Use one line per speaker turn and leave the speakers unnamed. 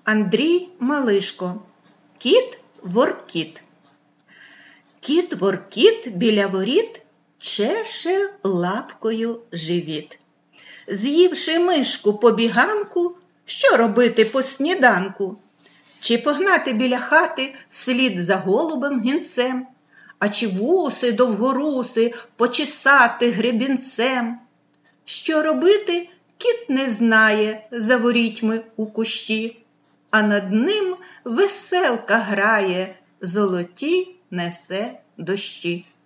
Андрій Малишко. Кіт Воркіт. Кіт Воркіт біля воріт чеше лапкою живіт. З'ївши мишку побіганку, що робити по сніданку? Чи погнати біля хати вслід за голубем гінцем? А чи вуси довгоруси почесати гребінцем? Що робити, кіт не знає за ворітьми у кущі, а над ним веселка грає, золоті несе дощі.